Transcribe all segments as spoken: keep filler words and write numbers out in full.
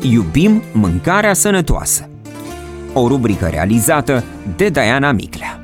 Iubim mâncarea sănătoasă. O rubrică realizată de Diana Miclea.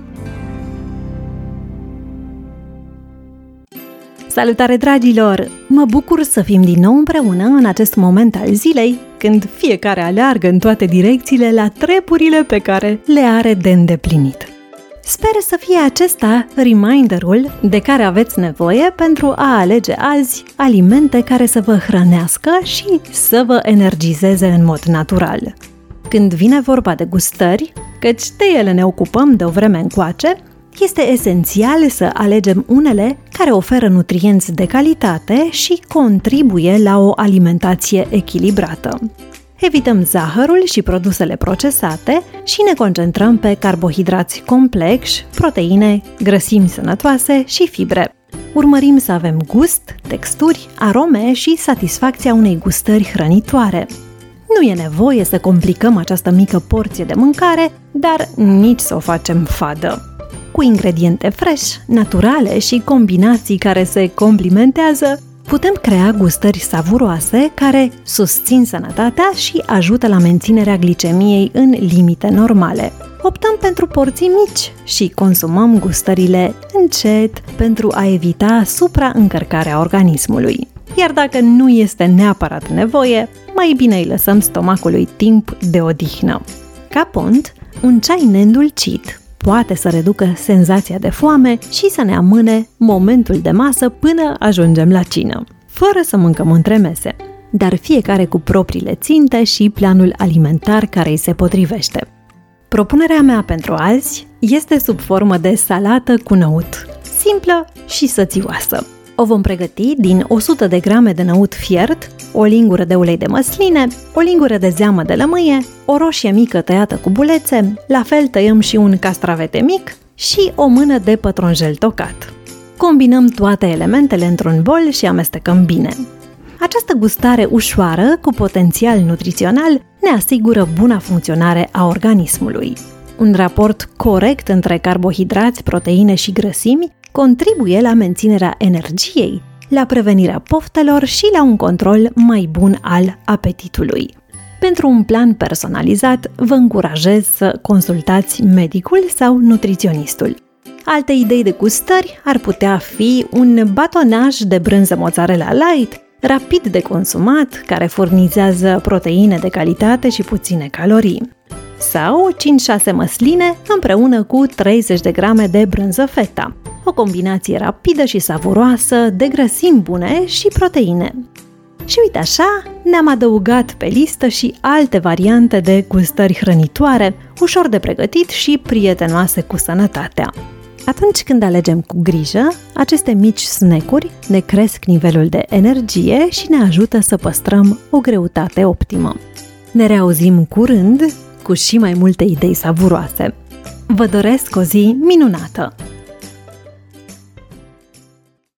Salutare, dragilor! Mă bucur să fim din nou împreună în acest moment al zilei, când fiecare aleargă în toate direcțiile la treburile pe care le are de îndeplinit. Sper să fie acesta reminderul de care aveți nevoie pentru a alege azi alimente care să vă hrănească și să vă energizeze în mod natural. Când vine vorba de gustări, căci de ele ne ocupăm de o vreme încoace, este esențial să alegem unele care oferă nutrienți de calitate și contribuie la o alimentație echilibrată. Evităm zahărul și produsele procesate și ne concentrăm pe carbohidrați complexi, proteine, grăsimi sănătoase și fibre. Urmărim să avem gust, texturi, arome și satisfacția unei gustări hrănitoare. Nu e nevoie să complicăm această mică porție de mâncare, dar nici să o facem fadă. Cu ingrediente fresh, naturale și combinații care se complementează, putem crea gustări savuroase care susțin sănătatea și ajută la menținerea glicemiei în limite normale. Optăm pentru porții mici și consumăm gustările încet pentru a evita supraîncărcarea organismului. Iar dacă nu este neapărat nevoie, mai bine îi lăsăm stomacului timp de odihnă. Ca pont, un ceai neîndulcit poate să reducă senzația de foame și să ne amâne momentul de masă până ajungem la cină, fără să mâncăm între mese, dar fiecare cu propriile ținte și planul alimentar care îi se potrivește. Propunerea mea pentru azi este sub formă de salată cu năut, simplă și sățioasă. O vom pregăti din o sută de grame de năut fiert, o lingură de ulei de măsline, o lingură de zeamă de lămâie, o roșie mică tăiată cu bulețe, la fel tăiem și un castravete mic și o mână de pătrunjel tocat. Combinăm toate elementele într-un bol și amestecăm bine. Această gustare ușoară, cu potențial nutrițional, ne asigură buna funcționare a organismului. Un raport corect între carbohidrați, proteine și grăsimi contribuie la menținerea energiei, la prevenirea poftelor și la un control mai bun al apetitului. Pentru un plan personalizat, vă încurajez să consultați medicul sau nutriționistul. Alte idei de gustări ar putea fi un batonaj de brânză mozzarella light, rapid de consumat, care furnizează proteine de calitate și puține calorii. Sau cinci șase măsline împreună cu treizeci de grame de brânză feta, o combinație rapidă și savuroasă de grăsimi bune și proteine. Și uite așa, ne-am adăugat pe listă și alte variante de gustări hrănitoare, ușor de pregătit și prietenoase cu sănătatea. Atunci când alegem cu grijă, aceste mici snack-uri ne cresc nivelul de energie și ne ajută să păstrăm o greutate optimă. Ne reauzim curând cu și mai multe idei savuroase. Vă doresc o zi minunată!